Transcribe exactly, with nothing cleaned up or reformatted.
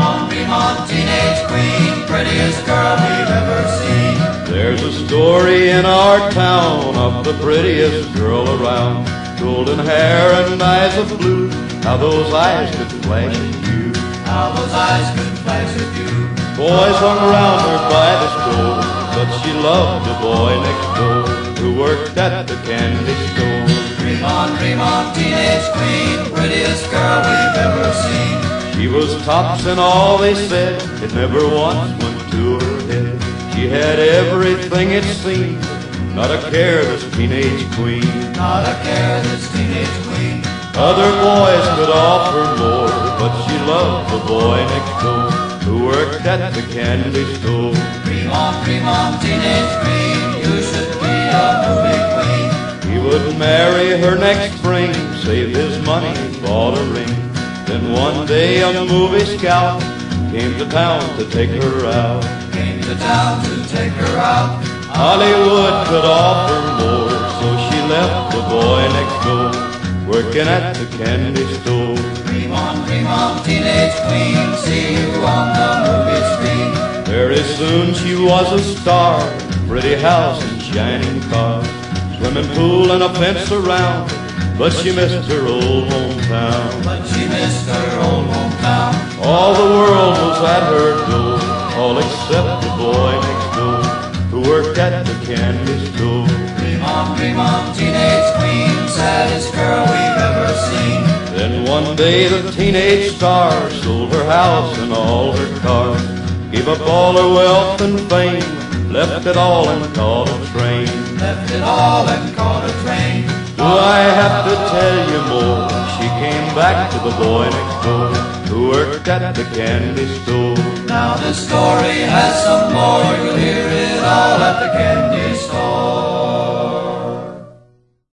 on, dream on, teenage queen, prettiest girl we've ever seen. There's a story in our town of the prettiest girl around. Golden hair and eyes of blue, how those eyes could flash at you. How those eyes could flash at you. Boys hung around her by the store, but she loved the boy next door who worked at the candy store. Dream on, dream on, teenage queen, prettiest girl we've ever seen. She was tops in all they said, it never once went to her head. She had everything it seemed, not a care, this teenage queen. Not a care, this teenage queen. Other boys could offer more, but she loved the boy next door who worked at the candy store. Dream on, dream on, teenage queen, you should be a movie queen. He would marry her next spring, save his money, bought a ring. Then one day a movie scout came to town to take her out. Came to town to take her out. Hollywood could offer more, so she left the boy next door, working at the candy store. Dream on, dream on, teenage queen, see you on the movie screen. Very soon she was a star, pretty house and shining cars, swimming pool and a fence around, but she missed her old hometown. But she missed her old hometown. All the world was at her door, all except the boy next door who worked at the candy store. Dream on, dream on, teenage queen, saddest girl we've ever seen. Then one day the teenage star sold her house and all her cars, gave up all her wealth and fame, left it all and caught a train. Left it all and caught a train. Do I have to tell you more? She came back to the boy next door who worked at the candy store. Now the story has some more, you'll hear it all at the candy